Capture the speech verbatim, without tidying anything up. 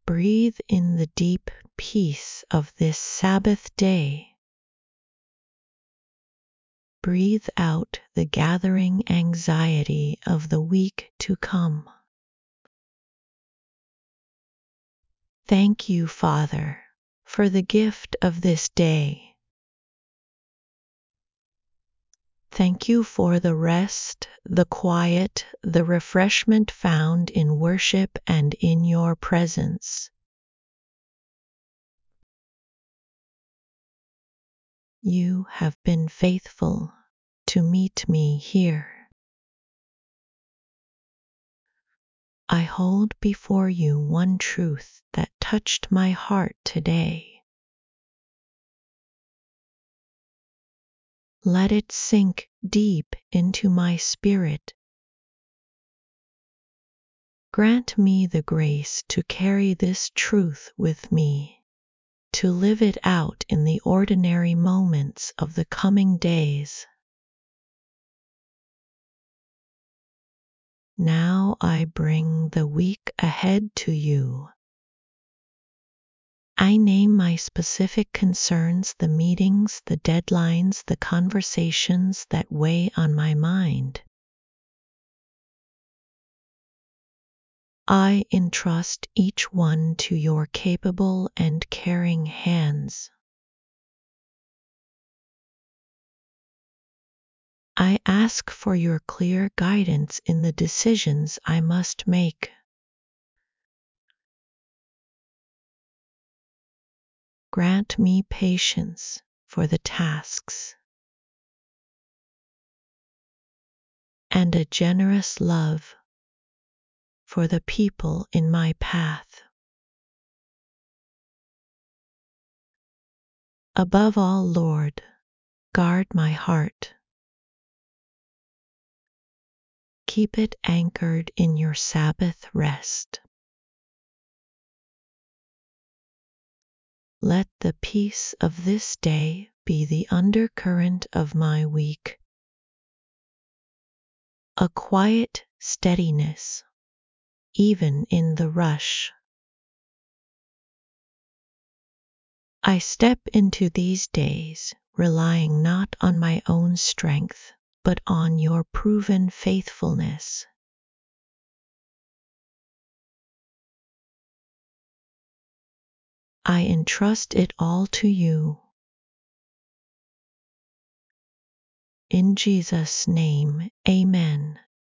breathe in the deep peace of this Sabbath day. Breathe out the gathering anxiety of the week to come. Thank you, Father, for the gift of this day. Thank you for the rest, the quiet, the refreshment found in worship and in your presence. You have been faithful to meet me here. I hold before you one truth that touched my heart today. Let it sink deep into my spirit. Grant me the grace to carry this truth with me, to live it out in the ordinary moments of the coming days. Now I bring the week ahead to you. I name my specific concerns, the meetings, the deadlines, the conversations that weigh on my mind. I entrust each one to your capable and caring hands. I ask for your clear guidance in the decisions I must make. Grant me patience for the tasks and a generous love for the people in my path. Above all, Lord, guard my heart. Keep it anchored in your Sabbath rest. Let the peace of this day be the undercurrent of my week, a quiet steadiness, even in the rush. I step into these days relying not on my own strength, but on your proven faithfulness. I entrust it all to you. In Jesus' name, amen.